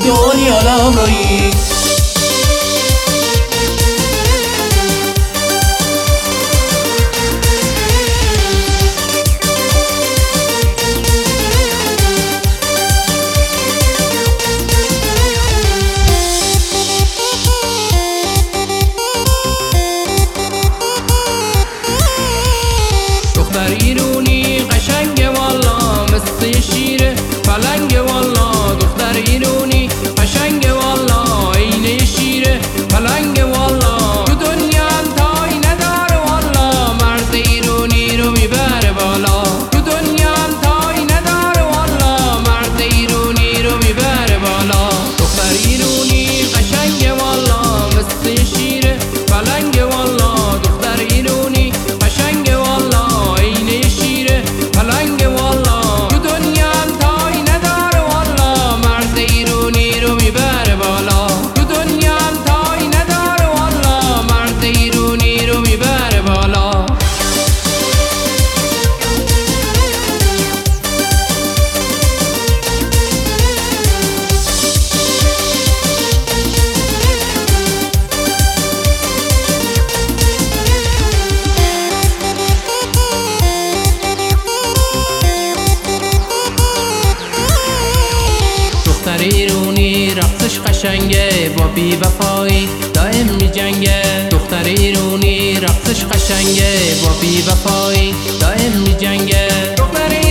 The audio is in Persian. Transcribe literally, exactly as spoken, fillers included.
جوانی عالم رایی. دختر ایرونی قشنگه والا مثل شیره پلنگه والا. دختر ایرونی قشنگه والا عین شیره پلنگه والا. تو دنیا انتهای نداره والا مرد ایرونی رو میبره بالا. تو دنیا انتهای نداره والا مرد ایرونی رو میبره بالا. دختر ایرونی قشنگه والا مثل شیره پلنگه والا. دختر ایرونی قشنگه والا عین شیره پلنگه والا. تو دنیا انتهای نداره والا مرد ایرونی رو میبره بالا. تو دنیا انتهای نداره والا مرد ایرونی رو میبره بالا. دختر ایرونی رقصش قشنگه با بی وفایی دائم می جنگه. دختر ایرونی رقصش قشنگه با بی وفایی دائم می جنگه. دختر